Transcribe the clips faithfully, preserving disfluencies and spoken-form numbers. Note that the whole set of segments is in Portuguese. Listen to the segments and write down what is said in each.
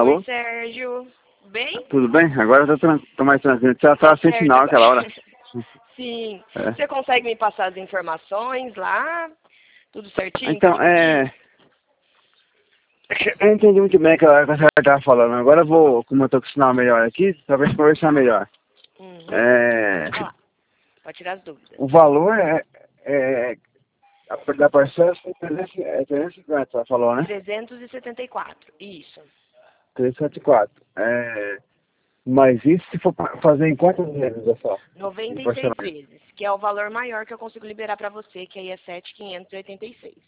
Alô? Sérgio. Bem? Tudo bem? Agora eu tô, tran- tô mais tranquilo. Já estava sem Certo. sinal aquela hora. Sim. É. Você consegue me passar as informações lá? Tudo certinho? Então, que eu te é... Eu não entendi muito bem o que a senhora estava falando. Agora eu vou, como eu tô com o sinal melhor aqui, talvez conversar melhor. pedi? Uhum. É... Pode falar. Pode tirar as dúvidas. O valor é... é... a- Da parcela é trezentos é trezentos e cinquenta, você falou, né? trezentos e setenta e quatro. Isso. trezentos e setenta e quatro. É... Mas isso se for pa- fazer em quantas vezes, é só? noventa Em e seis parcelamento? vezes, que é o valor maior que eu consigo liberar para você, que aí é sete mil quinhentos e oitenta e seis.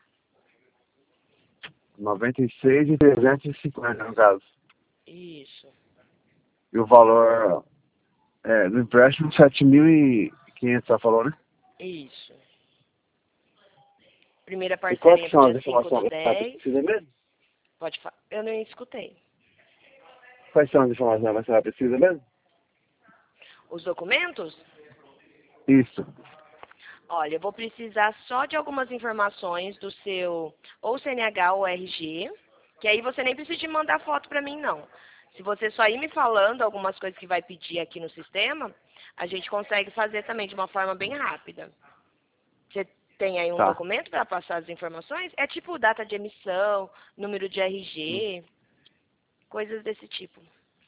noventa e seis e trezentos e cinquenta, no caso. Isso. E o valor é, do empréstimo, sete mil e quinhentos, você falou, né? Isso. Primeira E quais parcelinha que pro são as dia cinco do informações que você dez. precisa mesmo? Pode falar. Eu não escutei. Quais são as informações que você precisa mesmo? Os documentos? Isso. Olha, eu vou precisar só de algumas informações do seu ou C N H ou R G, que aí você nem precisa de mandar foto para mim, não. Se você só ir me falando algumas coisas que vai pedir aqui no sistema, a gente consegue fazer também de uma forma bem rápida. Você tem aí um Tá. documento para passar as informações? É tipo data de emissão, número de R G, coisas desse tipo.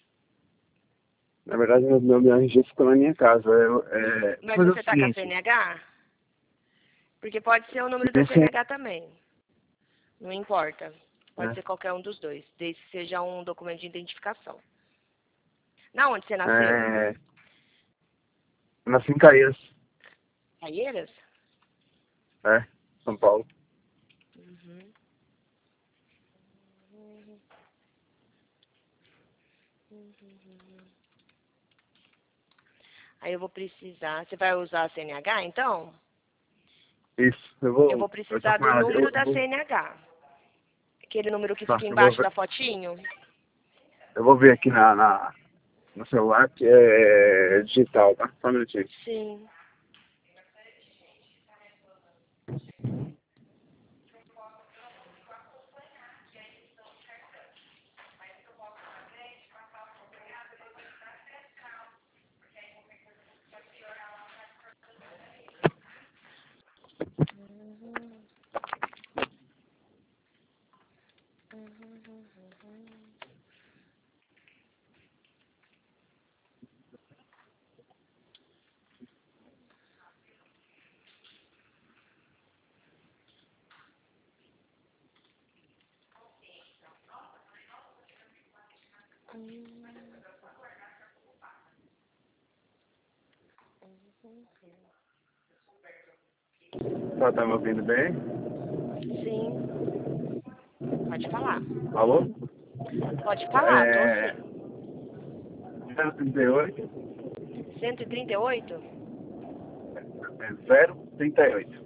Na verdade, meu, meu, meu R G ficou na minha casa. Eu, é, vou Mas fazer você o tá com a seguinte. C N H? Porque pode ser o número da Esse, C N H também. Não importa. Pode é, ser qualquer um dos dois, desde que seja um documento de identificação. Na onde você nasceu? é, nasci em Caíras, Caieiras? é, São Paulo. Uhum. Aí eu vou precisar. Você vai usar a C N H, então? Isso. Eu vou, Eu vou eu tô precisar com do ela. Eu, número eu da vou, C N H. Aquele número que tá, fica eu vou embaixo ver, da fotinho. eu vou ver aqui na, na, no celular, que é digital, tá? Só um minutinho. Sim. Tá, tá me ouvindo bem? Sim. Pode falar. Alô? Pode falar, tô É, sim. zero trinta e oito, cento e trinta e oito? é zero trinta e oito,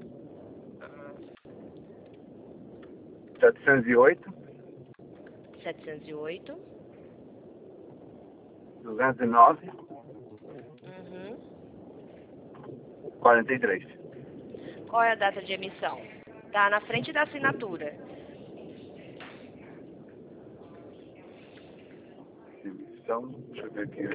setecentos e oito, setecentos e oito. duzentos e nove, Uhum. quarenta e três. Qual é a data de emissão? Tá na frente da assinatura. Emissão, deixa eu ver aqui.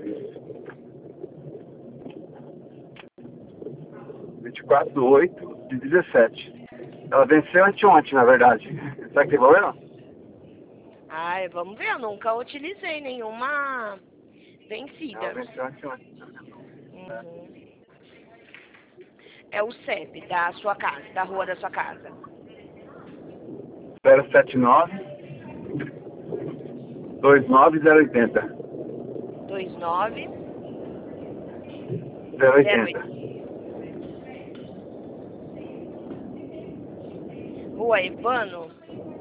vinte e quatro de oito de dezessete. Ela venceu anteontem, na verdade. Será que tem problema? Ai, vamos ver, eu nunca utilizei nenhuma Ela vencida. venceu anteontem. Uhum. É o C E P da sua casa, da rua da sua casa. zero setenta e nove, vinte e nove, zero oitenta. dois nove zero zero oitenta. oito. Rua Ébano?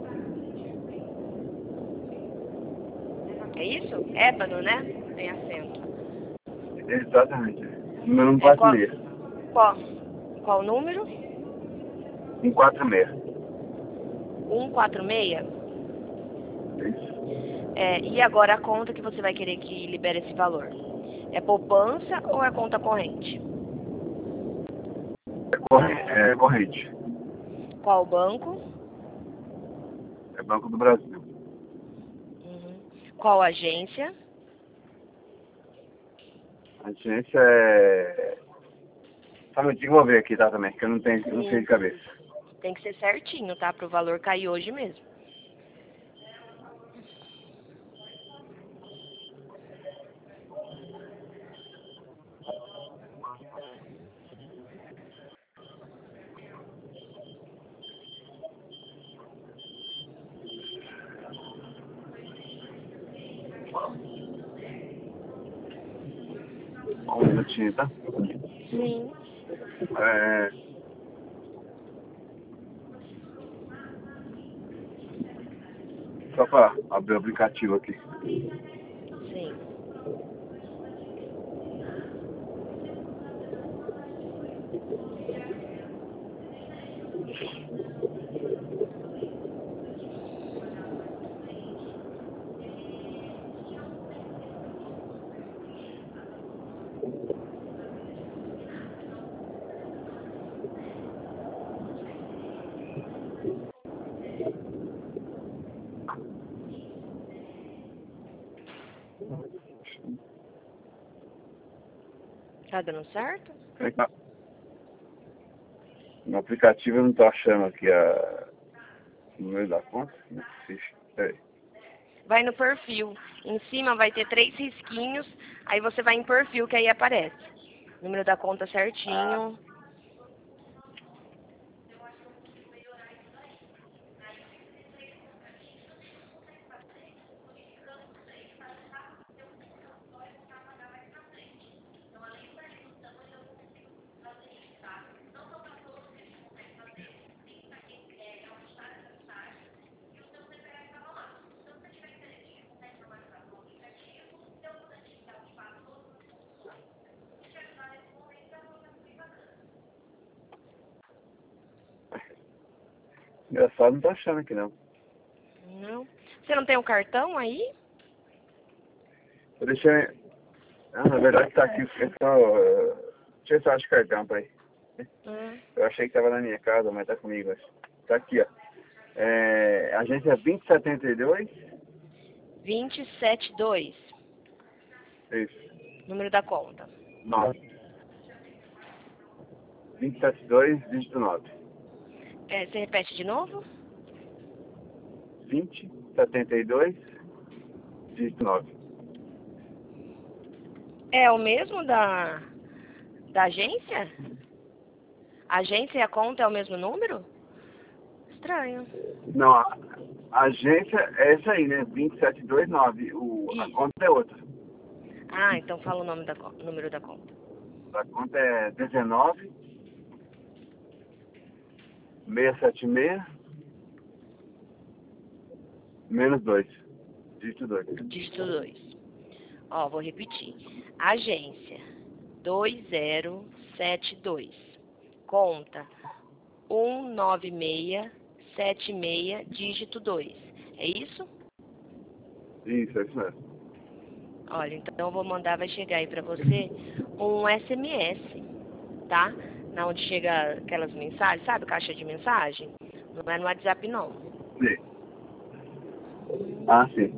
É isso? Ébano, né? Tem acento. Exatamente. Número É qual, cento e quarenta e seis. qual, qual número? cento e quarenta e seis. cento e quarenta e seis? Isso. É, e agora a conta que você vai querer que libere esse valor? É poupança ou é conta corrente? É corrente. É corrente. Qual banco? É Banco do Brasil. Uhum. Qual agência? A agência é... Só um minutinho, vou ver aqui, tá, também, que eu não tenho, não sei de cabeça. Tem que ser certinho, tá? Para o valor cair hoje mesmo. Um minutinho, tá? Sim. É... Só pra abrir o aplicativo aqui. Sim. Tá dando certo? No aplicativo eu não tô achando aqui a... o número da conta. Não existe. Peraí. Vai no perfil. Em cima vai ter três risquinhos. Aí você vai em perfil, que aí aparece. Número da conta certinho. Engraçado, não tô achando aqui não. Não. Você não tem o cartão aí? Eu deixei... Ah, na verdade tá aqui. Eu só... Deixa eu só achar o cartão, peraí. Hum. Eu achei que tava na minha casa, mas tá comigo. Mas... Tá aqui, ó. É... Agência vinte setenta e dois. vinte e sete dois. Isso. Número da conta. nove. vinte setenta e dois, dígito nove. É, você repete de novo? vinte setenta e dois, dígito nove. É o mesmo da, da agência? A agência e a conta é o mesmo número? Estranho. Não, a, a agência é essa aí, né? vinte sete dois nove. O, a Isso. conta é outra. Ah, então fala o nome da, co- número da conta. A conta é dezenove, seiscentos e setenta e seis, menos dois. Dígito dois. Dígito dois. Ó, vou repetir. Agência dois zero sete dois. Conta um nove seis sete seis, dígito dois. É isso? Isso, é isso mesmo. Olha, então eu vou mandar, vai chegar aí pra você um S M S, tá? Na onde chega aquelas mensagens, sabe? Caixa de mensagem. Não é no WhatsApp, não. Sim. Ah, sim.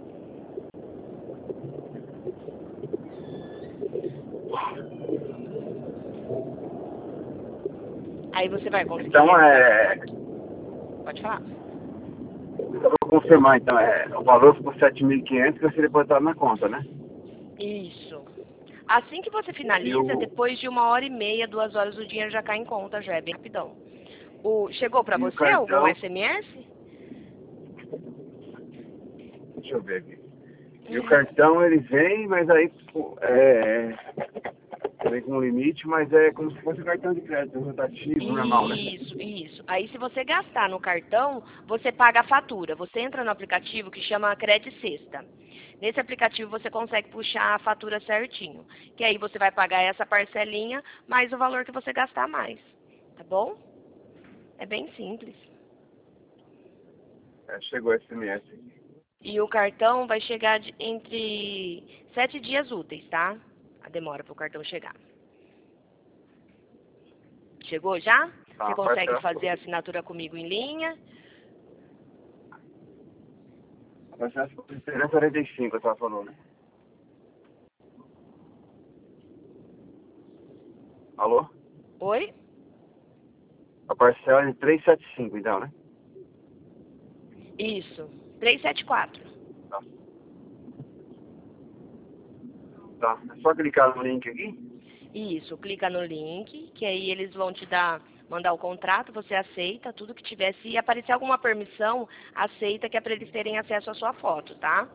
Aí você vai conseguir. Então é... Pode falar. Eu vou confirmar, então. É, o valor ficou sete mil e quinhentos que vai ser depositado na conta, né? Isso. Assim que você E finaliza, o... depois de uma hora e meia, duas horas, o dinheiro já cai em conta, já é bem rapidão. O, chegou pra E o você algum cartão... S M S? Deixa eu ver aqui. E o cartão, ele vem, mas aí... pô, É... Vem com um limite, mas é como se fosse um cartão de crédito rotativo, normal, né? Isso, isso. Aí se você gastar no cartão, você paga a fatura. Você entra no aplicativo que chama Credit Sexta. Nesse aplicativo você consegue puxar a fatura certinho. Que aí você vai pagar essa parcelinha mais o valor que você gastar mais. Tá bom? É bem simples. É, chegou o S M S aqui. E o cartão vai chegar de, entre sete dias úteis, tá? A demora para o cartão chegar. Chegou já? Tá, Você consegue parcela. fazer a assinatura comigo em linha? A parcela ficou por trezentos e quarenta e cinco, eu tava falando. Alô? Oi? A parcela é de trezentos e setenta e cinco, então, né? Isso. trezentos e setenta e quatro. Tá. Tá. É só clicar no link aqui? Isso. Clica no link, que aí eles vão te dar, mandar o contrato, você aceita tudo que tiver. Se aparecer alguma permissão, aceita, que é para eles terem acesso à sua foto, tá?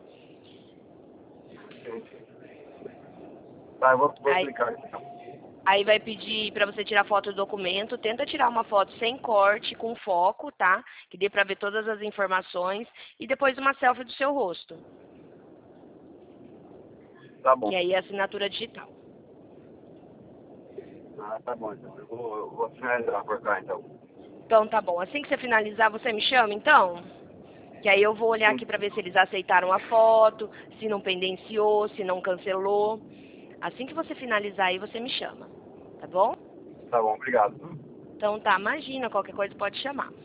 Sim, sim. Tá, eu vou, vou Aí, clicar aqui, então. Aí vai pedir para você tirar foto do documento. Tenta tirar uma foto sem corte, com foco, tá? Que dê para ver todas as informações. E depois uma selfie do seu rosto. Tá bom. Que aí é assinatura digital. Ah, tá bom, então. Eu vou, eu vou finalizar por cá, então. Então tá bom. Assim que você finalizar, você me chama então? Que aí eu vou olhar Sim. aqui para ver se eles aceitaram a foto, se não pendenciou, se não cancelou. Assim que você finalizar aí, você me chama. Tá bom? Tá bom, obrigado. Então tá, imagina, qualquer coisa pode chamar.